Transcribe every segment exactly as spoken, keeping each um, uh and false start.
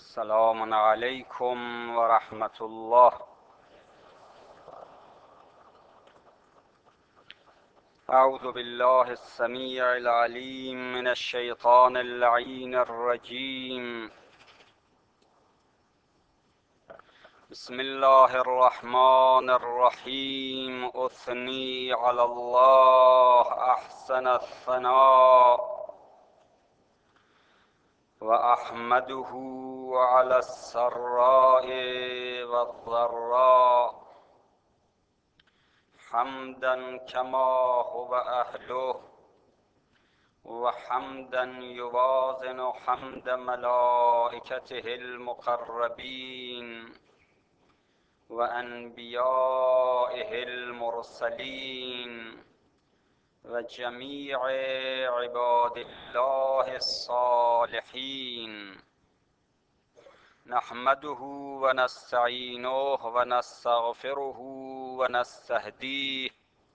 سلام علیکم و رحمت الله. اعوذ بالله السمیع العلیم من الشیطان اللعین الرجیم. بسم الله الرحمن الرحیم. اثنی علی الله احسن الثناء و احمده على السراء والضراء حمدا كما هو أهله وحمدا يوازن حمد ملائكته المقربين وأنبيائه المرسلين وجميع عباد الله الصالحين. نحمده ونستعينه ونستغفره ونستهديه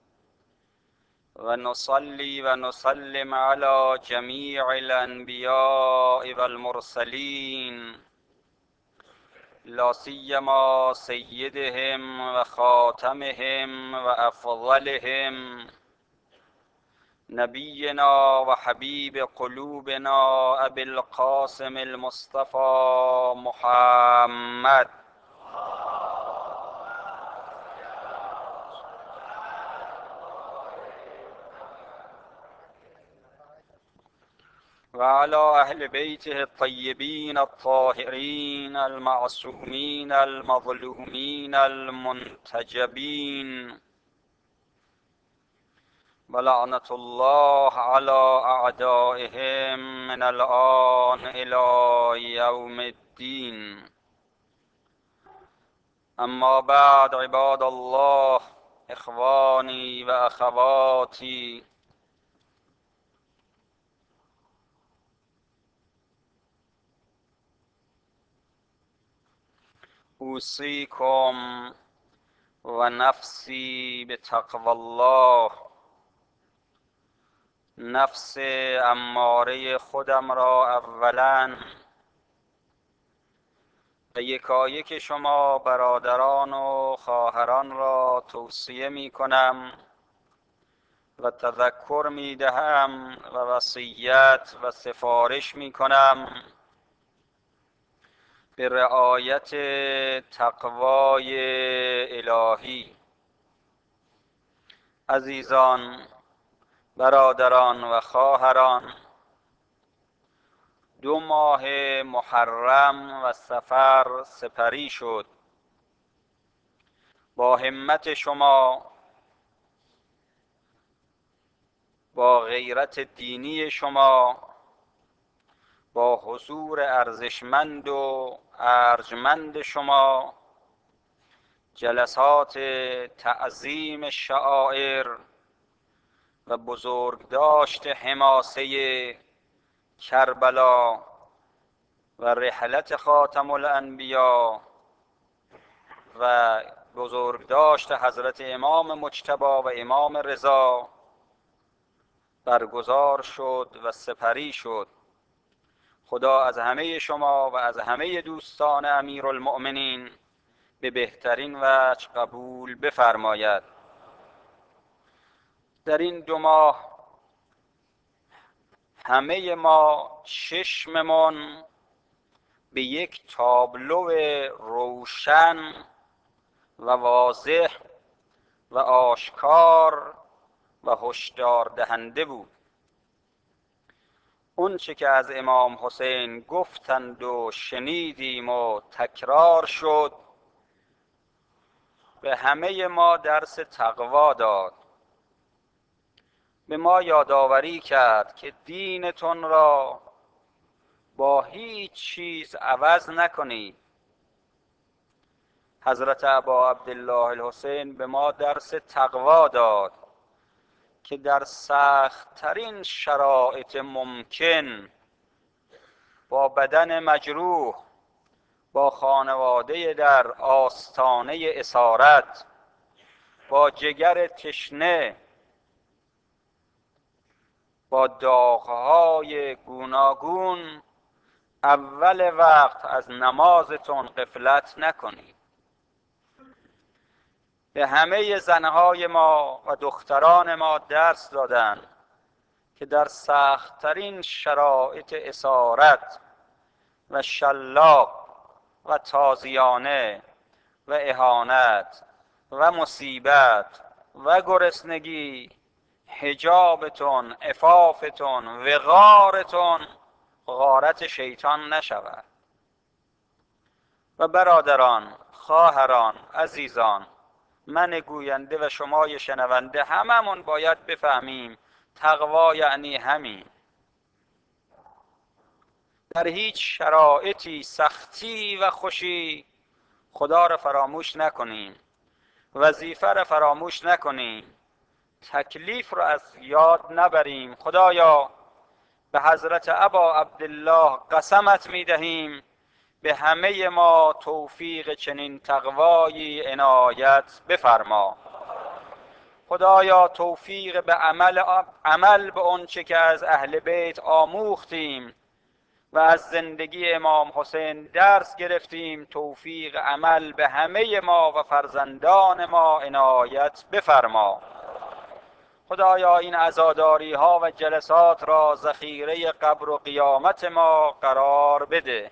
ونصلي ونسلم على جميع الأنبياء والمرسلين، لا سيما سيدهم وخاتمهم وأفضلهم نبينا وحبيب قلوبنا أبي القاسم المصطفى محمد وعلى أهل بيته الطيبين الطاهرين المعصومين المظلومين المنتجبين، ولعنة الله على أعدائهم من الآن إلى يوم الدين. أما بعد، عباد الله، إخواني وأخواتي، أوصيكم ونفسي بتقوى الله. نفس اماره خودم را اولا و یکایک شما برادران و خواهران را توصیه می کنم و تذکر می دهم و وصیت و سفارش می کنم به رعایت تقوای الهی. عزیزان، برادران و خواهران، دو ماه محرم و صفر سپری شد. با همت شما، با غیرت دینی شما، با حضور ارزشمند و ارجمند شما، جلسات تعظیم شعائر و بزرگداشت حماسه کربلا و رحلت خاتم الانبیا و بزرگداشت حضرت امام مجتبی و امام رضا برگزار شد و سپری شد. خدا از همه شما و از همه دوستان امیرالمؤمنین به بهترین وجه قبول بفرماید. در این دو ماه همه ما چشممون به یک تابلو روشن و واضح و آشکار و هشدار دهنده بود. اون چه که از امام حسین گفتند و شنیدیم و تکرار شد، به همه ما درس تقوا داد. به ما یادآوری کرد که دینتون را با هیچ چیز عوض نکنید. حضرت ابا عبدالله الحسین به ما درس تقوا داد که در سخت ترین شرایط ممکن با بدن مجروح، با خانواده در آستانه اسارت، با جگر تشنه، با داغ‌های گوناگون اول وقت از نمازتون غفلت نکنید. به همه زنهای ما و دختران ما درس دادن که در سخت‌ترین شرایط اسارت و شلاق و تازیانه و اهانت و مصیبت و گرسنگی حجابتون، عفافتون، وقارتون غارت شیطان نشود. و برادران، خواهران، عزیزان، من گوینده و شمای شنونده هممون باید بفهمیم تقوا یعنی همین. در هیچ شرایطی سختی و خوشی خدا را فراموش نکنیم، وظیفه را فراموش نکنیم، تکلیف را از یاد نبریم. خدایا به حضرت ابا عبدالله قسمت می دهیم به همه ما توفیق چنین تقوایی عنایت بفرما. خدایا توفیق به عمل عمل به آنچه که از اهل بیت آموختیم و از زندگی امام حسین درس گرفتیم، توفیق عمل به همه ما و فرزندان ما عنایت بفرما. خدایا این عزاداری ها و جلسات را ذخیره قبر و قیامت ما قرار بده.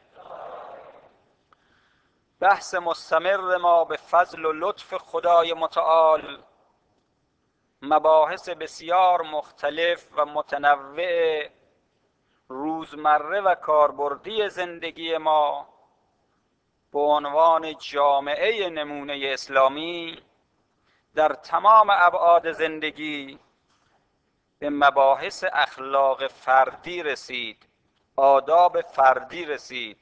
بحث مستمر ما به فضل و لطف خدای متعال، مباحث بسیار مختلف و متنوع روزمره و کاربردی زندگی ما به عنوان جامعه نمونه اسلامی در تمام ابعاد زندگی به مباحث اخلاق فردی رسید، آداب فردی رسید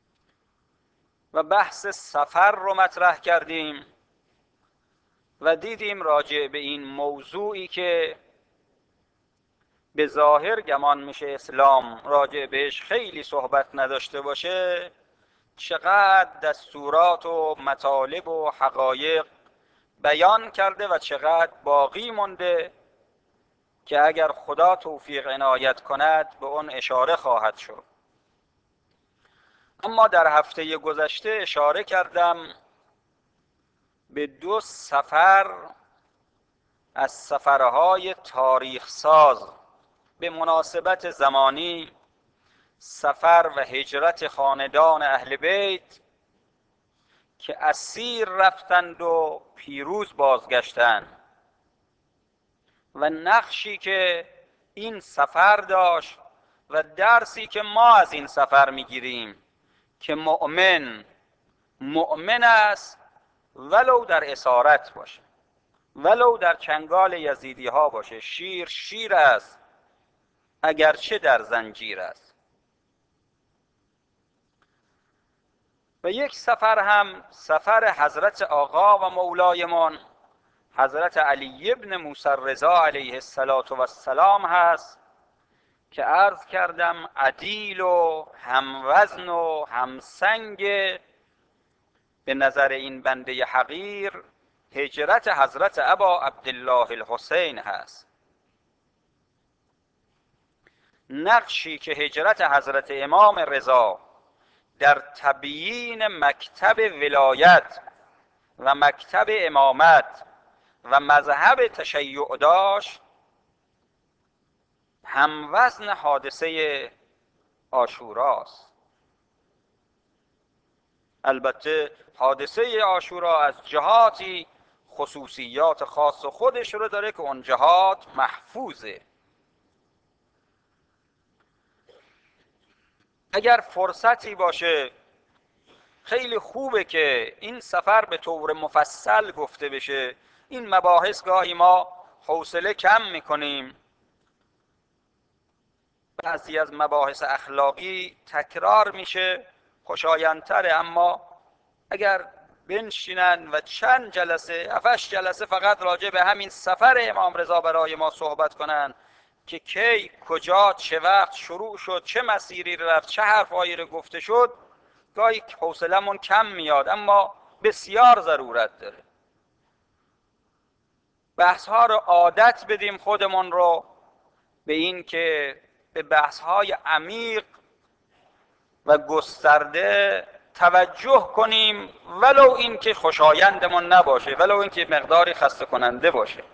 و بحث سفر رو مطرح کردیم و دیدیم راجع به این موضوعی که به ظاهر گمان میشه اسلام راجع بهش خیلی صحبت نداشته باشه، چقدر دستورات و مطالب و حقایق بیان کرده و چقدر باقی مونده که اگر خدا توفیق عنایت کند به اون اشاره خواهد شد. اما در هفته گذشته اشاره کردم به دو سفر از سفرهای تاریخ ساز به مناسبت زمانی، سفر و هجرت خاندان اهل بیت که اسیر رفتند و پیروز بازگشتند و نقشی که این سفر داشت و درسی که ما از این سفر میگیریم که مؤمن مؤمن است ولو در اسارت باشه، ولو در چنگال یزیدی ها باشه. شیر شیر است اگرچه در زنجیر است. و یک سفر هم سفر حضرت آقا و مولایمان حضرت علی ابن موسی رضا علیه السلام هست که عرض کردم عدیل و هموزن و همسنگ به نظر این بنده حقیر هجرت حضرت ابا عبدالله الحسین هست. نقشی که هجرت حضرت امام رضا در تبیین مکتب ولایت و مکتب امامت و مذهب تشیع داشت هموزن حادثه عاشوراست. البته حادثه عاشورا از جهاتی خصوصیات خاص خودش رو داره که اون جهات محفوظه. اگر فرصتی باشه خیلی خوبه که این سفر به طور مفصل گفته بشه. این مباحث گاهی ما حوصله کم میکنیم، بعضی از مباحث اخلاقی تکرار میشه خوشایندتره، اما اگر بنشینن و چند جلسه هفتش جلسه فقط راجع به همین سفر امام رضا برای ما صحبت کنن که کی کجا چه وقت شروع شد، چه مسیری رفت، چه حرفایی رو گفته شد، گاهی حوصلمون کم میاد. اما بسیار ضرورت داره بحث ها رو عادت بدیم خودمون رو به این که به بحث های عمیق و گسترده توجه کنیم، ولو این که خوشایندمون نباشه، ولو این که مقداری خسته کننده باشه.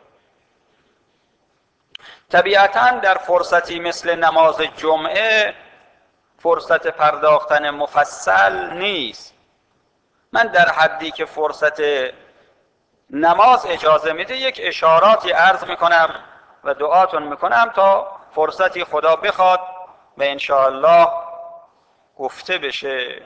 طبیعتاً در فرصتی مثل نماز جمعه فرصت پرداختن مفصل نیست. من در حدی که فرصت نماز اجازه میده یک اشاراتی عرض میکنم و دعاتون میکنم تا فرصتی خدا بخواد و انشاءالله گفته بشه.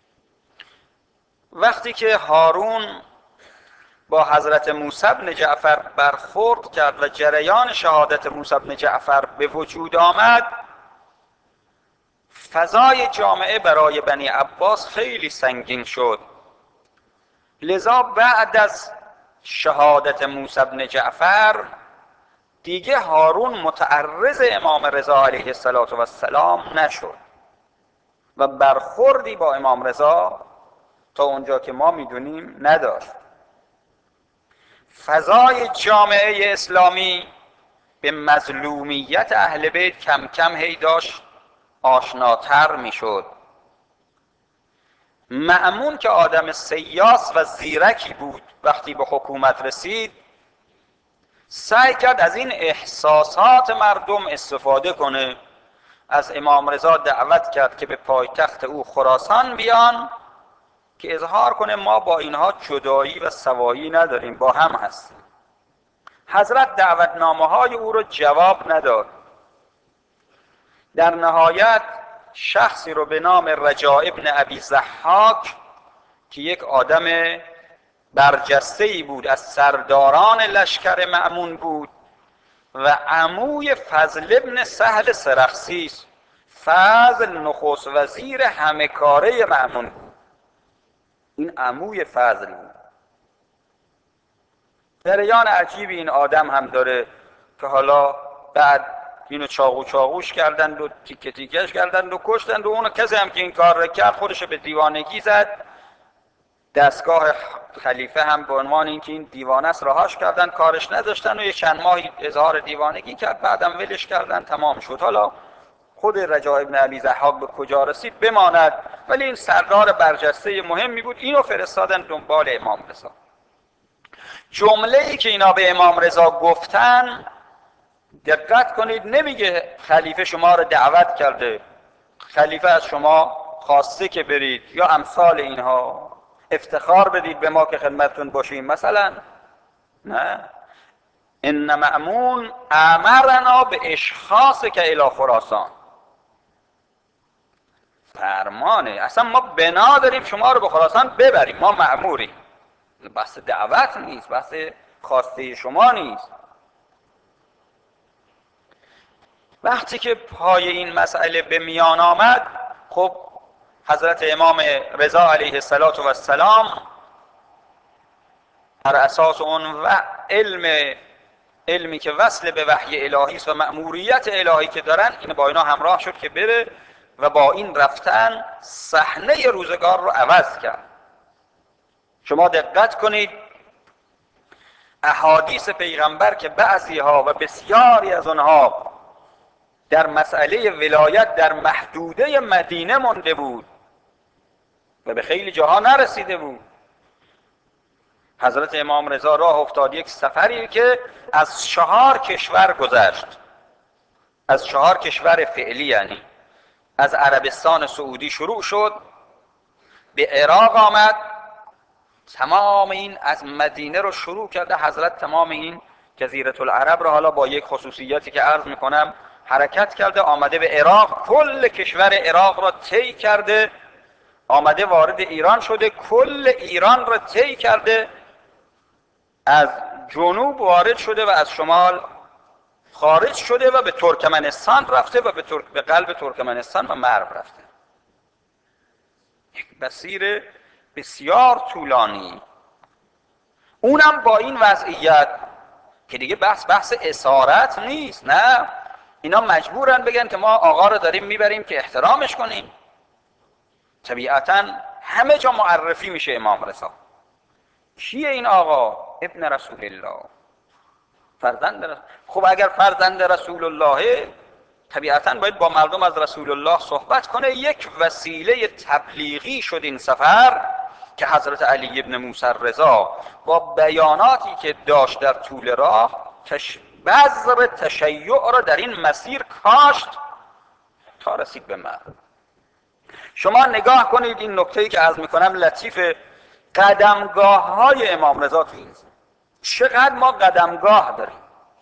وقتی که هارون با حضرت موسی بن جعفر برخورد کرد و جریان شهادت موسی بن جعفر به وجود آمد، فضای جامعه برای بنی عباس خیلی سنگین شد. لذا بعد از شهادت موسی بن جعفر دیگه هارون متعرض امام رضا علیه السلام نشد و برخوردی با امام رضا تا اونجا که ما میدونیم نداشت. فضای جامعه اسلامی به مظلومیت اهل بیت کم کم هی داشت آشناتر میشد. مأمون که آدم سیاس و زیرکی بود، وقتی به حکومت رسید سعی کرد از این احساسات مردم استفاده کنه. از امام رضا دعوت کرد که به پایتخت او خراسان بیان که اظهار کنه ما با اینها جدایی و سوایی نداریم، با هم هستیم. حضرت دعوتنامه های او رو جواب نداد. در نهایت شخصی رو به نام رجاء ابن ابی ضحاک که یک آدم برجسته‌ای بود، از سرداران لشکر مأمون بود و عموی فضل ابن سهل سرخسی است. فضل نخست وزیر همه کاره مأمون بود. این عموی فضل بود. جریان عجیبی این آدم هم داره که حالا بعد اینو چاقو چاقوش کردند و تیکه تیکش کردند و کشتند و اون کسی هم که این کار را کرد خودش به دیوانگی زد. دستگاه خلیفه هم به عنوان اینکه این دیوانه است رهاش کردن، کارش نداشتن و یه چند ماهی اظهار دیوانگی کرد، بعدم ولش کردن، تمام شد. حالا خود رجاء ابن ابی ضحاک به کجا رسید بماند، ولی این سردار برجسته مهمی بود. اینو فرستادن دنبال امام رضا. جمله ای که اینا به امام رضا گفتن، دقت کنید، نمیگه خلیفه شما رو دعوت کرده، خلیفه از شما خواسته که برید یا امثال اینها، افتخار بدید به ما که خدمتتون باشیم مثلا. نه، ان مأمون امرنا به اشخاص که الی خراسان. فرمانه، اصلا ما بنا داریم شما رو به خراسان ببریم، ما مأموریم. بحث دعوت نیست، بحث خواسته شما نیست. وقتی که پای این مسئله به میان آمد، خب حضرت امام رضا علیه السلام بر اساس اون و علم علمی که وصل به وحی الهی است و مأموریت الهی که دارن، این با اینا همراه شد که بره و با این رفتن صحنه روزگار رو عوض کرد. شما دقت کنید احادیث پیغمبر که بعضی ها و بسیاری از اونها در مسئله ولایت در محدوده مدینه مانده بود و به خیلی جاها نرسیده بود. حضرت امام رضا راه افتاد یک سفری که از چهار کشور گذشت، از چهار کشور فعلی، یعنی از عربستان سعودی شروع شد، به عراق آمد، تمام این از مدینه رو شروع کرده حضرت، تمام این جزیره العرب رو حالا با یک خصوصیاتی که عرض میکنم حرکت کرده، آمده به عراق، کل کشور عراق را طی کرده، آمده وارد ایران شده، کل ایران را طی کرده، از جنوب وارد شده و از شمال خارج شده و به ترکمنستان رفته و به, ترک... به قلب ترکمنستان و مرو رفته. یک مسیر بسیار طولانی، اونم با این وضعیت که دیگه بحث بحث اسارت نیست. نه، اینا مجبورن بگن که ما آقا رو داریم میبریم که احترامش کنیم. طبیعتا همه جا معرفی میشه امام رضا. کیه این آقا؟ ابن رسول الله، فرزند رسول. خب اگر فرزند رسول الله طبیعتاً باید با مردم از رسول الله صحبت کنه. یک وسیله تبلیغی شد این سفر که حضرت علی ابن موسی رضا با بیاناتی که داشت در طول راه تش... بذر تشیع را در این مسیر کاشت تا رسید به مرد. شما نگاه کنید این نکته‌ای که عرض میکنم لطیف، قدمگاه های امام رضا تو این چقدر ما قدمگاه داریم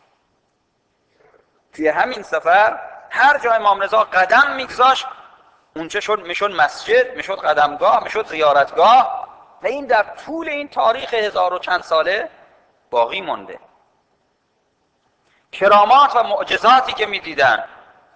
توی همین سفر. هر جا امام رضا قدم میگذاشت اونچه شد میشد مسجد، میشد قدمگاه، میشد زیارتگاه و این در طول این تاریخ هزار و چند ساله باقی مونده. کرامات و معجزاتی که میدیدن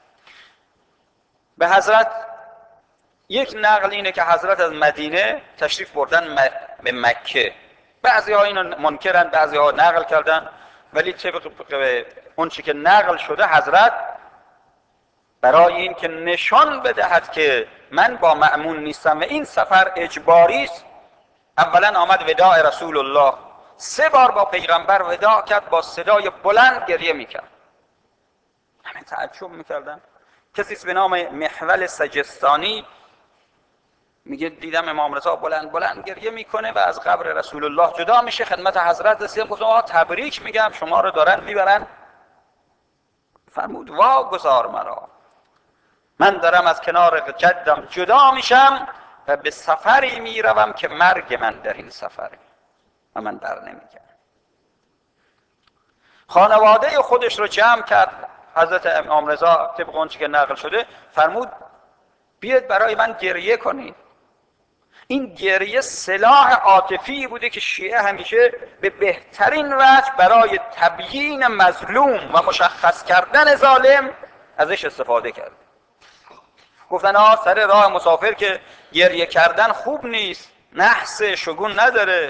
به حضرت، یک نقل اینه که حضرت از مدینه تشریف بردن به مکه. بعضی ها اینو منکرن، بعضی ها نقل کردن، ولی طبق اون چی که نقل شده حضرت برای این که نشان بدهد که من با مأمون نیستم و این سفر اجباری است، اولا آمد وداع رسول الله، سه بار با پیغمبر وداع کرد، با صدای بلند گریه میکرد. همه تعجب میکردن. کسی به نام محول سجستانی میگه دیدم امام رضا بلند بلند گریه میکنه و از قبر رسول الله جدا میشه، خدمت حضرت رسیدم، گفتم آقا تبریک میگم شما رو دارن میبرن. فرمود واگذار مرا، من دارم از کنار جدم جدا میشم و به سفری میروم که مرگ من در این سفره و من بر نمیگردم. خانواده خودش رو جمع کرد حضرت امام رضا طبق اون چیزی که نقل شده، فرمود بیاید برای من گریه کنید. این گریه سلاح عاطفی بوده که شیعه همیشه به بهترین وجه برای تبیین مظلوم و مشخص کردن ظالم ازش استفاده کرد. گفتن آه سر راه مسافر که گریه کردن خوب نیست، نحس شگون نداره.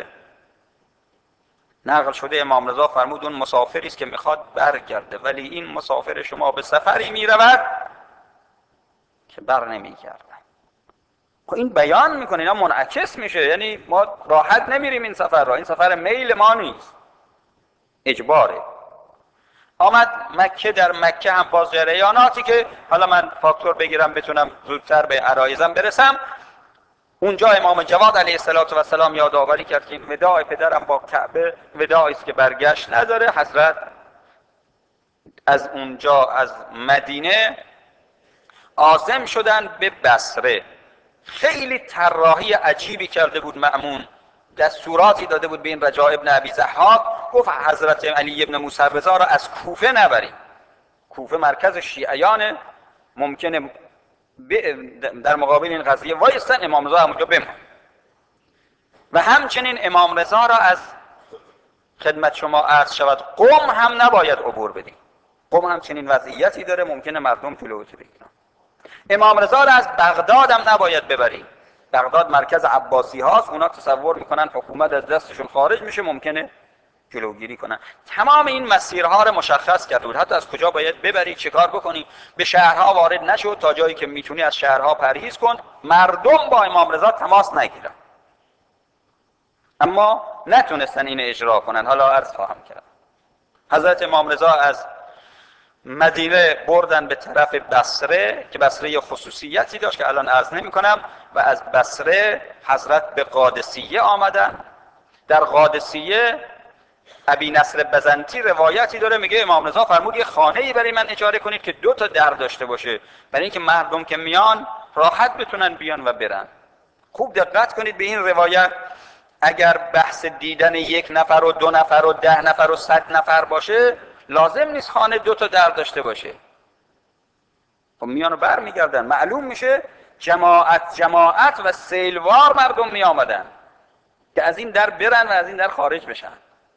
نقل شده امام رضا فرمود اون مسافری است که میخواد برگرده، ولی این مسافر شما به سفری میرود که بر نمیگرده. خب این بیان میکنه، اینا منعکس میشه، یعنی ما راحت نمیریم این سفر را، این سفر میل ما نیست، اجباره. آمد مکه، در مکه هم باز جریاناتی که حالا من فاکتور بگیرم بتونم زودتر به عرایزم برسم. اونجا امام جواد علیه السلام یادآوری کرد که وداع پدرم با کعبه وداعی است که برگشت نداره. حضرت از اونجا از مدینه عازم شدن به بصره. خیلی طراحی عجیبی کرده بود مأمون، دستوراتی داده بود به این رجاء ابن ابی ضحاک، گفت حضرت علی ابن موسی رضا را از کوفه نبرید. کوفه مرکز شیعیانه، ممکنه در مقابل این قضیه وایستن، امام رضا همونجا بمونه. و همچنین امام رضا را از خدمت شما عرض شود قم هم نباید عبور بدیم. قم هم چنین وضعیتی داره، ممکنه مردم جلوتر بگیرن. امام رضا را از بغداد هم نباید ببریم. بغداد مرکز عباسی هاست، اونا تصور میکنن حکومت از دستشون خارج میشه، ممکنه جلوگیری کنن. تمام این مسیرها رو مشخص کرده بود، حتی از کجا باید ببری، چه کار بکنی. به شهرها وارد نشو، تا جایی که میتونی از شهرها پرهیز کن، مردم با امام رضا تماس نگیرن. اما نتونستن این اجرا کنن. حالا عرض خواهم کرد. حضرت امام رضا از مدینه بردن به طرف بصره که بصره خصوصیتی داشت که الان عرض نمی کنم، و از بصره حضرت به قادسیه آمدن. در قادسیه ابی نصر بزنطی روایتی داره، میگه امام رضا فرمود یه خانه‌ای برای من اجاره کنید که دو تا در داشته باشه، برای اینکه مردم که میان راحت بتونن بیان و برن. خوب دقت کنید به این روایت. اگر بحث دیدن یک نفر و دو نفر و ده نفر و صد نفر باشه، لازم نیست خانه دو تا در داشته باشه. خب میان و بر میگردن، معلوم میشه جماعت جماعت و سیلوار مردم می آمدن که از این در برن و از این در خارج بشن.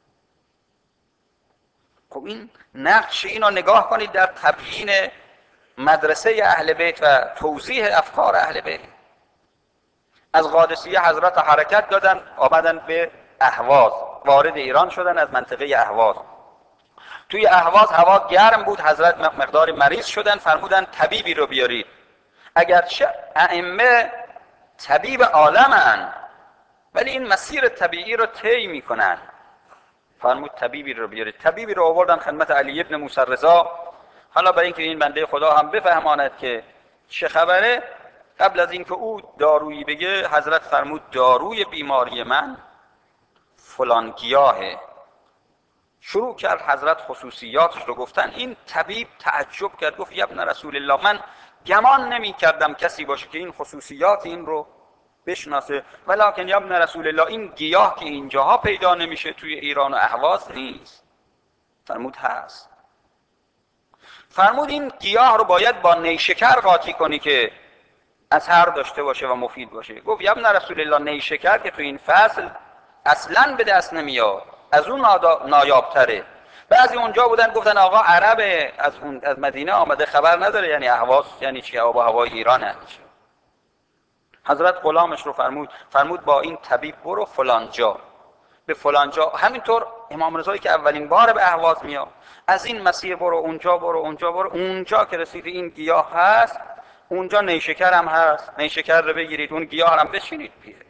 خب این نقش اینو نگاه کنید در تبیین مدرسه اهل بیت و توضیح افکار اهل بیت. از قادسیه حضرت حرکت دادن، آمدن به اهواز، وارد ایران شدن از منطقه اهواز. توی اهواز هوا گرم بود، حضرت مقدار مریض شدن، فرمودن طبیبی رو بیارید. اگرچه ائمه طبیب عالمن، ولی این مسیر طبیعی رو طی میکنن. فرمود طبیبی رو بیارید. طبیبی رو آوردن خدمت علی ابن موسی رضا. حالا برای اینکه این بنده خدا هم بفهماند که چه خبره، قبل از اینکه او دارویی بگه حضرت فرمود داروی بیماری من فلان گیاهه. شروع کرد حضرت خصوصیاتش رو گفتن. این طبیب تعجب کرد، گفت یا ابن رسول الله، من گمان نمی کردم کسی باشه که این خصوصیات این رو بشناسه، ولکن یا ابن رسول الله این گیاه که اینجاها پیدا نمیشه توی ایران و اهواز نیست. فرمود هست. فرمود این گیاه رو باید با نیشکر قاطی کنی که اثر داشته باشه و مفید باشه. گفت یا ابن رسول الله نیشکر که تو این فصل اصلا به دست نمیاد، از اون نایابتره. بعضی اونجا بودن گفتن آقا عرب از اون از مدینه آمده خبر نداره، یعنی اهواز یعنی چی، آب و هوای ایران یعنی چی. حضرت غلامش رو فرمود فرمود با این طبیب برو فلان جا، به فلان جا. همینطور امام رضایی که اولین بار به اهواز میاد، از این مسیر برو اونجا برو اونجا برو، اونجا که رسیدی این گیاه هست، اونجا نیشکر هم هست، نیشکر رو بگیرید، اون گیاه هم بچینید بیارید.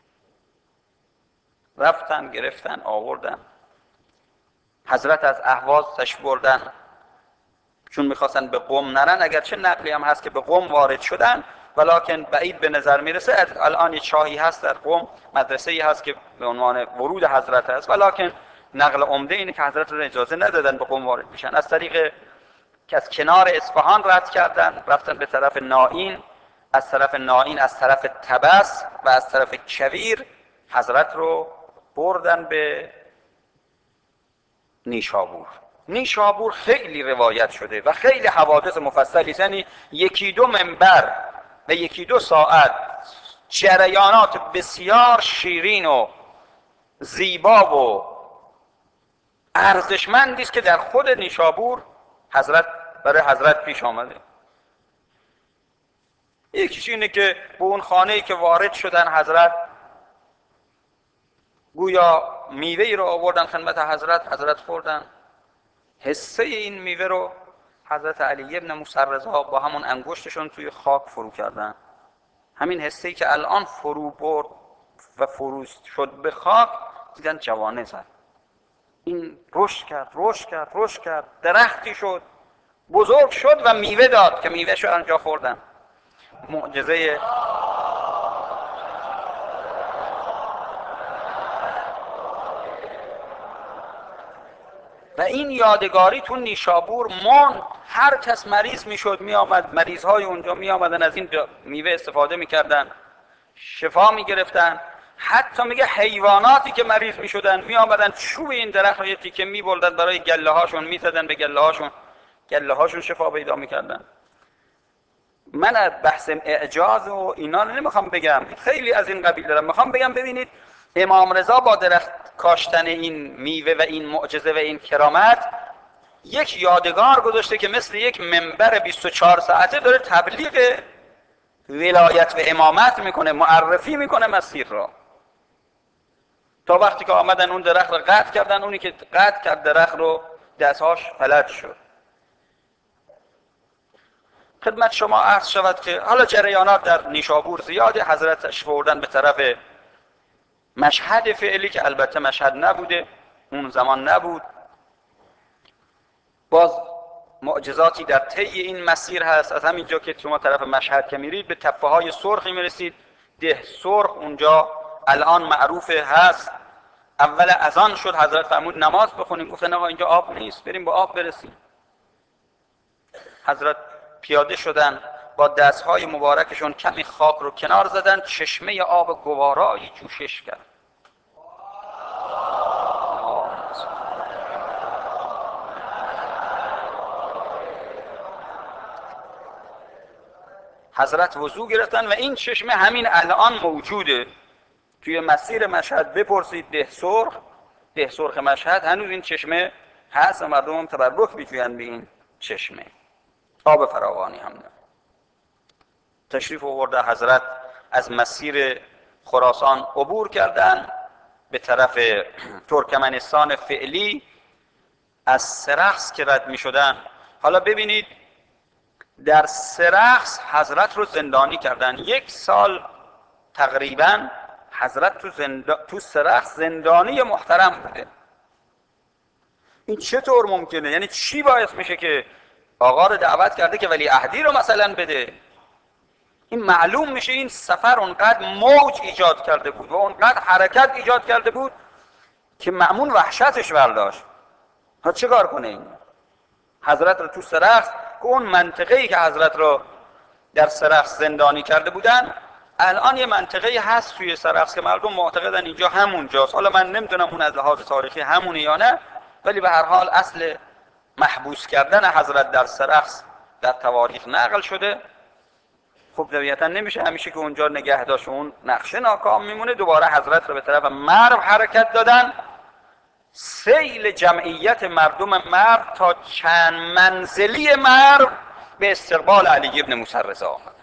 رفتن گرفتن آوردن. حضرت از اهواز تشریف بردن، چون میخواستن به قم نرن. اگرچه نقلی هم هست که به قم وارد شدن، ولکن بعید به نظر میرسه. الان یه چاهی هست در قم، مدرسه ای هست که به عنوان ورود حضرت هست، ولکن نقل عمده اینه که حضرت رو اجازه ندادن به قم وارد بشن. از طریق که از کنار اصفهان رد کردن، رفتن به طرف نائین، از طرف نائین از طرف طبس و از طرف کویر حضرت رو بردن به نیشابور. نیشابور خیلی روایت شده و خیلی حوادث مفصلی، یعنی یکی دو منبر و یکی دو ساعت جریانات بسیار شیرین و زیبا و ارزشمندی است که در خود نیشابور حضرت برای حضرت پیش آمده. یکیش اینه که به اون خانه‌ای که وارد شدن حضرت، گویا میوه‌ای رو آوردن خدمت حضرت، حضرت خوردن. حصه این میوه رو حضرت علی ابن موسی رضا با همون انگشتشون توی خاک فرو کردن. همین حصه‌ای که الان فرو برد و فرو شد به خاک، دیدن جوانه زد. این رشد کرد رشد کرد رشد کرد، درختی شد، بزرگ شد و میوه داد که میوه شو آنجا خوردن. معجزه و این یادگاری تو نیشابور ماند. هر کس مریض میشد می آمد، مریض های اونجا می آمدن از این میوه استفاده میکردن، شفا می گرفتن. حتی میگه حیواناتی که مریض می شدن می آمدن چوب این درخت رو یه تیکه می بردن برای گله هاشون، می زدن به گله هاشون، گله هاشون شفا پیدا می کردن. من از بحث اعجاز و اینا نمیخوام بگم، خیلی از این قبیل دارم. میخوام بگم ببینید امام رضا با درخت کاشتن این میوه و این معجزه و این کرامت یک یادگار گذاشته که مثل یک منبر بیست و چهار ساعته داره تبلیغ ولایت و امامت میکنه، معرفی میکنه مسیر را. تا وقتی که آمدن اون درخت رو قطع کردن، اونی که قطع کرد درخت رو دستهاش فلج شد. خدمت شما عرض شود که حالا جریانات در نیشابور زیاده. حضرت تشریف بردن به طرف مشهد فعلی که البته مشهد نبوده، اون زمان نبود. باز معجزاتی در طی این مسیر هست. از همینجا که شما طرف مشهد که میرید به تپه های سرخی میرسید، ده سرخ اونجا الان معروف هست. اول اذان شد، حضرت فرمود نماز بخونیم، گفتن آقا اینجا آب نیست، بریم با آب برسیم. حضرت پیاده شدن، با دستهای مبارکشون کمی خاک رو کنار زدن، چشمه آب گوارایی جوشش کرد. حضرت وضو گرفتن و این چشمه همین الان موجوده توی مسیر مشهد. بپرسید ده سرخ، ده سرخ مشهد هنوز این چشمه هست و مردم هم تبرک میجویند به این چشمه. آب فراوانی هم نه. تشریف آورده حضرت از مسیر خراسان عبور کردن به طرف ترکمنستان فعلی. از سرخس که رد می شدن، حالا ببینید در سرخس حضرت رو زندانی کردن. یک سال تقریبا حضرت تو, زند... تو سرخس زندانی محترم بوده. این چطور ممکنه؟ یعنی چی باعث میشه که آقا رو دعوت کرده که ولی عهدی رو مثلا بده. این معلوم میشه این سفر اونقدر موج ایجاد کرده بود و اونقدر حرکت ایجاد کرده بود که مأمون وحشتش برداشت. ها چه کار کنه این؟ حضرت رو تو سرخس که اون منطقه‌ای که حضرت رو در سرخس زندانی کرده بودن، الان یه منطقه‌ای هست توی سرخس که مردم معتقدن اینجا همون جاست. حالا من نمیدونم اون از لحاظ تاریخی همونه یا نه، ولی به هر حال اصل محبوس کردن حضرت در سرخس در تواریخ نقل شده. خب طبیعتا نمیشه همیشه که اونجا نگه داشت، اون نقشه ناکام میمونه. دوباره حضرت رو به طرف مرو حرکت دادن. سیل جمعیت مردم مرو تا چند منزلی مرو به استقبال علی ابن موسی رضا آمد.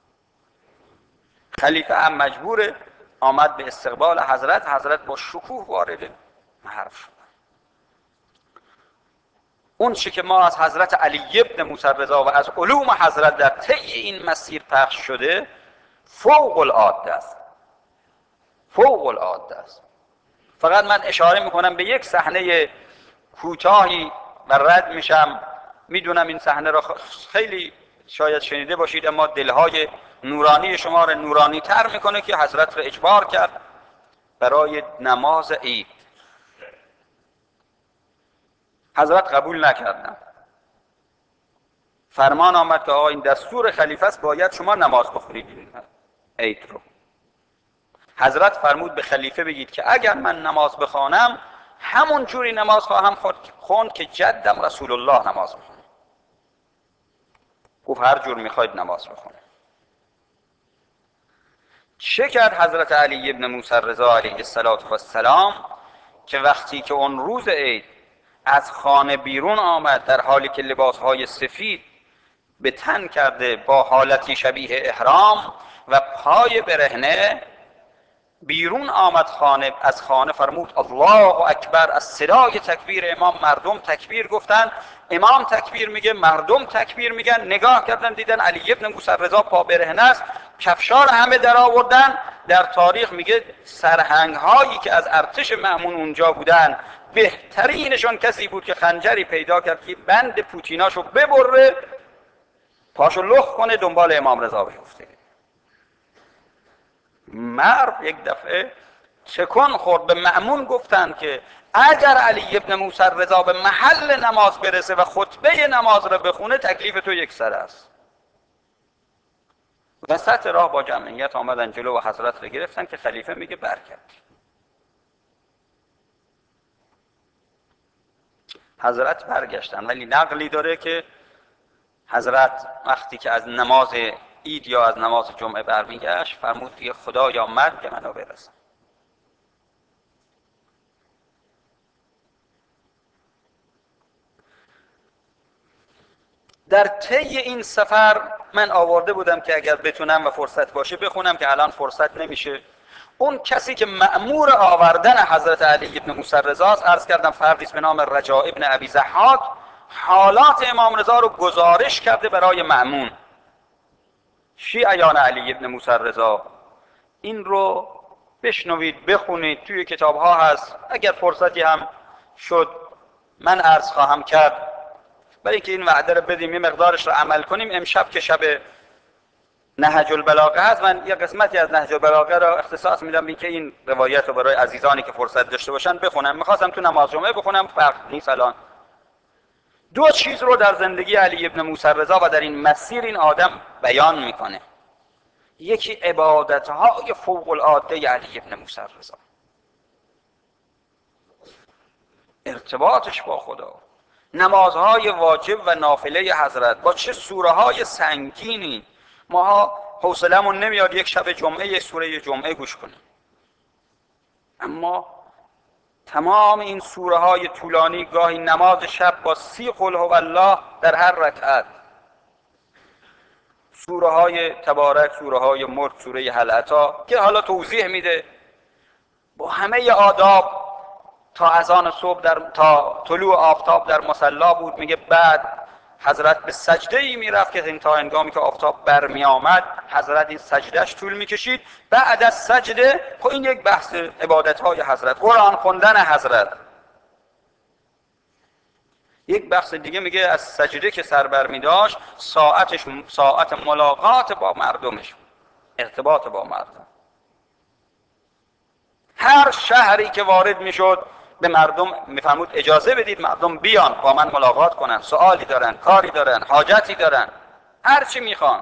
خلیفه هم مجبور آمد به استقبال حضرت. حضرت با شکوه وارد مرو شد. اون چی که ما از حضرت علی ابن موسی رضا و از علوم حضرت در طی این مسیر پخش شده فوق العاده است، فوق العاده است. فقط من اشاره میکنم به یک صحنه کوتاهی و رد میشم. میدونم این صحنه را خیلی شاید شنیده باشید، اما دلهای نورانی شما را نورانی تر میکنه که حضرت را اجبار کرد برای نماز عید. حضرت قبول نکردن. فرمان آمد که آقا این دستور خلیفه است، باید شما نماز بخونید عید رو. حضرت فرمود به خلیفه بگید که اگر من نماز بخوانم همون جوری نماز خواهم خوند که جدم رسول الله نماز بخونه. گفت هر جور میخواید نماز بخونه. چه کرد حضرت علی ابن موسی رضا علیه السلام که وقتی که اون روز عید از خانه بیرون آمد در حالی که لباسهای سفید به تن کرده با حالتی شبیه احرام و پای برهنه بیرون آمد خانه از خانه، فرمود الله اکبر. از صدای تکبیر امام مردم تکبیر گفتن. امام تکبیر میگه، مردم تکبیر میگن. نگاه کردن دیدن علی ابن موسی رضا پا برهنه است. کفشار همه در آوردن. در تاریخ میگه سرهنگ هایی که از ارتش مأمون اونجا بودن بهترینشون کسی بود که خنجری پیدا کرد که بند پوتیناشو ببره پاشو لخ کنه دنبال امام رضا بیفته. مرد یک دفعه چکن خورد. به مأمون گفتن که اگر علی ابن موسی رضا به محل نماز برسه و خطبه نماز را بخونه تکلیف تو یک سر است. وسط راه با جمعیت آمدن جلو و حضرت را گرفتن که خلیفه میگه برگرد. حضرت برگشتن، ولی نقلی داره که حضرت وقتی که از نماز عید یا از نماز جمعه برمیگشت فرمود دیگه خدایا مرگ منو برسان. در طی این سفر من آورده بودم که اگر بتونم و فرصت باشه بخونم که الان فرصت نمیشه. اون کسی که مأمور آوردن حضرت علی ابن موسی رضا است، عرض کردم فردی به نام رجاء ابن ابی ضحاک، حالات امام رضا رو گزارش کرده برای مأمون. شیعیان علی ابن موسی رضا این رو بشنوید، بخونید، توی کتاب ها هست. اگر فرصتی هم شد من عرض خواهم کرد، برای اینکه این وعده رو بدیم یه مقدارش رو عمل کنیم. امشب که شب نهج البلاغه هست، من یه قسمتی از نهج البلاغه را اختصاص میدم به اینکه این روایت رو برای عزیزانی که فرصت داشته باشن بخونم. میخواستم تو نماز جمعه بخونم، فرق نیست الان. دو چیز رو در زندگی علی ابن موسی رضا و در این مسیر این آدم بیان میکنه. یکی عبادتهای فوق العاده علی ابن موسی رضا، ارتباطش با خدا، نمازهای واجب و نافله حضرت با چه سوره های سنگینی. ما حوصلمون نمیاد یک شب جمعه یک سوره جمعه گوش کنیم، اما تمام این سوره های طولانی، گاهی نماز شب با سی قل هو الله در هر رکعت، سوره های تبارک، سوره های ملک، سوره هل اتی که حالا توضیح میده با همه آداب. تا اذان صبح در تا طلوع آفتاب در مصلا بود. میگه بعد حضرت به سجده ای میرفت که تا هنگامی که آفتاب برمی آمد حضرت این سجدهش طول میکشید. بعد از سجده، خب این یک بحث عبادت های حضرت، قرآن خوندن حضرت، یک بخش دیگه میگه از سجده که سر بر می داشت ساعتش ساعت ملاقات با مردمش، ارتباط با مردم. هر شهری که وارد میشد به مردم میفرمود اجازه بدید مردم بیان با من ملاقات کنن، سوالی دارن، کاری دارن، حاجتی دارن، هر چی میخوان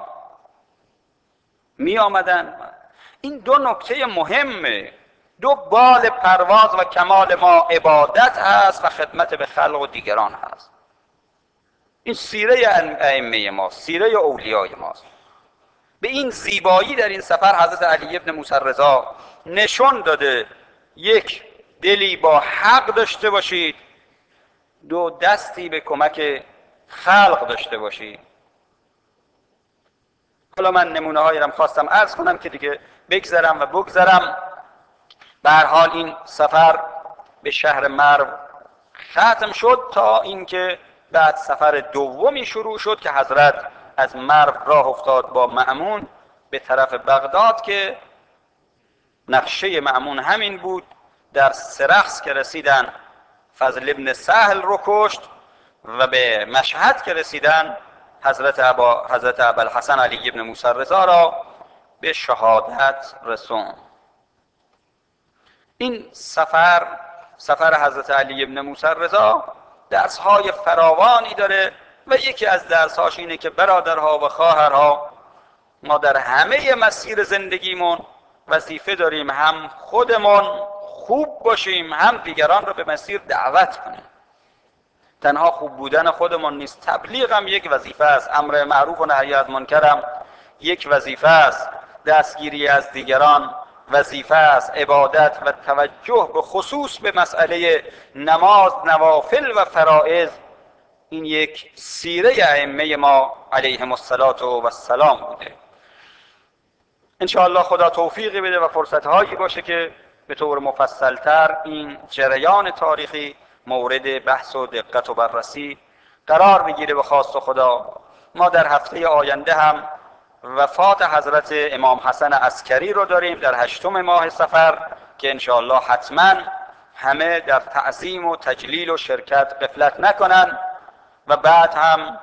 می آمدن. این دو نکته مهمه، دو بال پرواز و کمال ما عبادت هست و خدمت به خلق و دیگران هست. این سیره ائمه ماست، سیره اولیای ماست. به این زیبایی در این سفر حضرت علی ابن موسی رضا نشون داده: یک، دلی با حق داشته باشید، دو، دستی به کمک خلق داشته باشید. حالا من نمونه هایی رو خواستم عرض کنم که دیگه بگذرم و بگذرم. به هر حال این سفر به شهر مرو ختم شد تا اینکه بعد سفر دومی شروع شد که حضرت از مرو راه افتاد با مأمون به طرف بغداد که نقشه مأمون همین بود. در سرخس که رسیدن فضل ابن سهل رو کشت و به مشهد که رسیدن حضرت ابا حضرت ابوالحسن علی ابن موسی رضا را به شهادت رسوند. این سفر سفر حضرت علی ابن موسی رضا درس‌های فراوانی داره و یکی از درس‌هاش اینه که برادرها و خواهرها، ما در همه مسیر زندگیمون وظیفه داریم هم خودمون خوب باشیم، هم دیگران رو به مسیر دعوت کنیم. تنها خوب بودن خودمون نیست، تبلیغ هم یک وظیفه است، امر معروف و نهی از منکر یک وظیفه است، دستگیری از دیگران وظیفه است، عبادت و توجه به خصوص به مسئله نماز، نوافل و فرائض این یک سیره ائمه ما علیهم السلام بوده. انشاءالله خدا توفیقی بده و فرصتهایی باشه که به طور مفصلتر این جریان تاریخی مورد بحث و دقت و بررسی قرار بگیره به خواست خدا. ما در هفته آینده هم وفات حضرت امام حسن عسکری رو داریم در هشتم ماه صفر که انشاءالله حتما همه در تعظیم و تجلیل و شرکت غفلت نکنن. و بعد هم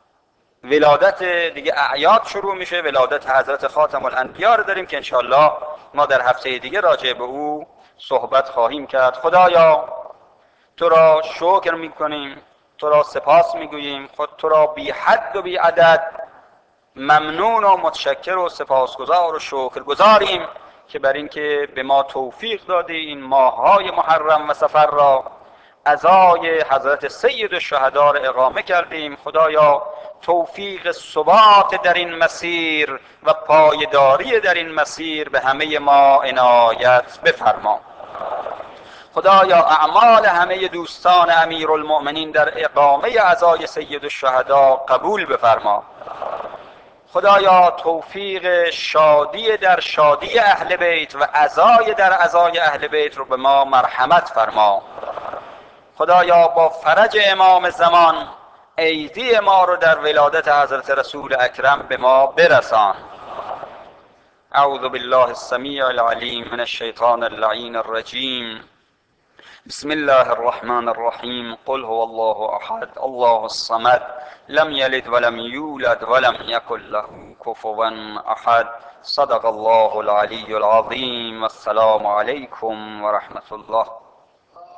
ولادت دیگه اعیاد شروع میشه، ولادت حضرت خاتم الانبیا رو داریم که انشاءالله ما در هفته دیگه راجع به او صحبت خواهیم کرد. خدایا تو را شکر میکنیم، تو را سپاس میگوییم، خود تو را بی حد و بی عدد ممنون و متشکر و سپاسگزار و شکرگزاریم که بر این که به ما توفیق دادی این ماههای محرم و سفر را عزای حضرت سید الشهدا را اقامه کردیم. خدایا توفیق ثبات در این مسیر و پایداری در این مسیر به همه ما عنایت بفرما. خدایا اعمال همه دوستان امیرالمؤمنین در اقامه عزای سید الشهدا قبول بفرما. خدایا توفیق شادی در شادی اهل بیت و عزای در عزای اهل بیت رو به ما مرحمت فرما. خدایا با فرج امام زمان ایدی ما رو در ولادت حضرت رسول اکرم به ما برسان. اعوذ بالله السمیع العلیم من الشیطان اللعین الرجیم. بسم الله الرحمن الرحیم. قل هو الله احد الله الصمد لم یلد ولم یولد ولم یکن له کفوا احد. صدق الله العلی العظیم. السلام علیکم و رحمت الله.